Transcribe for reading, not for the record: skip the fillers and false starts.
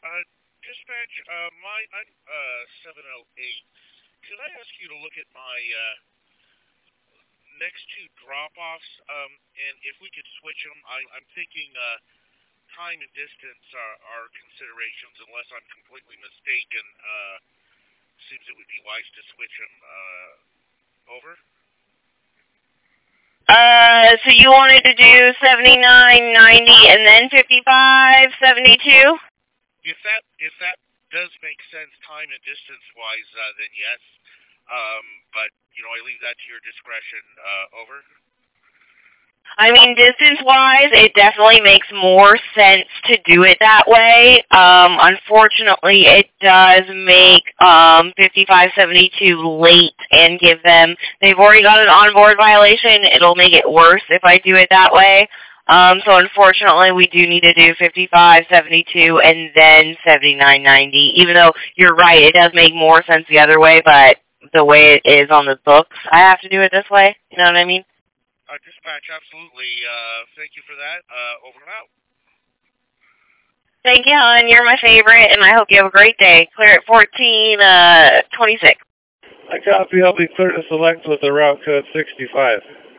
Dispatch, I'm 708. Could I ask you to look at my next two drop-offs, and if we could switch them? I'm thinking time and distance are considerations, unless I'm completely mistaken. Seems it would be wise to switch them over. So you wanted to do 79.90 and then 55.72? If that does make sense, time and distance wise, then yes. But I leave that to your discretion. Over. I mean, distance-wise, it definitely makes more sense to do it that way. Unfortunately, it does make 55.72 late and give them. They've already got an onboard violation. It'll make it worse if I do it that way. So unfortunately, we do need to do 55.72 and then 79.90. Even though you're right, it does make more sense the other way, but the way it is on the books, I have to do it this way. You know what I mean? Dispatch, absolutely. Thank you for that. Over and out. Thank you, hon. You're my favorite, and I hope you have a great day. Clear at 14:26. I copy. I'll be clear to select with the route code 65.